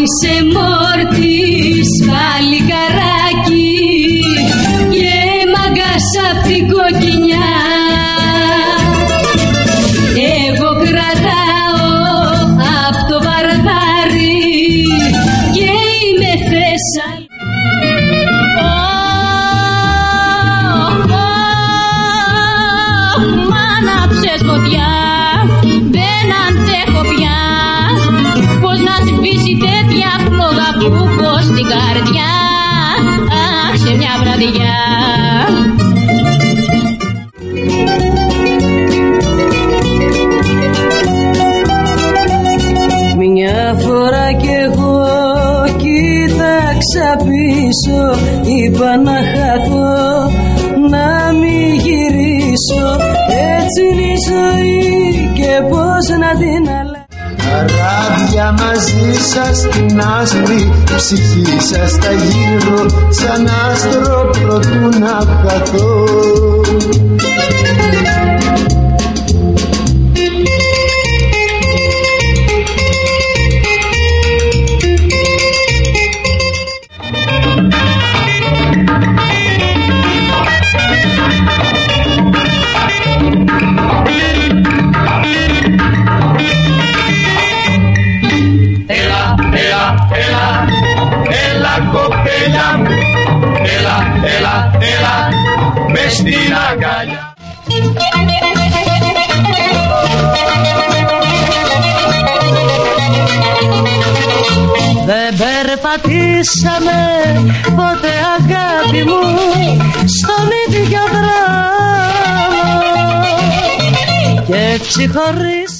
είσαι μόρτης παλικαράκι και μαγκάς απ' την κοκκινιά. Εγώ κρατάω απ' το βαρβάρι και είμαι Θεσσαλονίκη. Μ' άναψες φωτιά, δεν αντέχω πια. Πώς να σβήσει τέτοια φλόγα που έχω στην καρδιά. Αχ, σε μια βραδιά. Μια φορά κι εγώ κοίταξα πίσω, είπα να χαθώ, να μην γυρίσω. Έτσι είναι η ζωή και πώς να την αλλάξω. Καράβια μαζί σας την άσπρη ψυχή σας τα γύρω σαν άστρο προτού να χαθώ. Έλα κοπέλα μου, έλα μες στην αγκαλιά. Δεν περπατήσαμε ποτέ αγάπη μου στον ίδιο δρόμο και έτσι χωρίς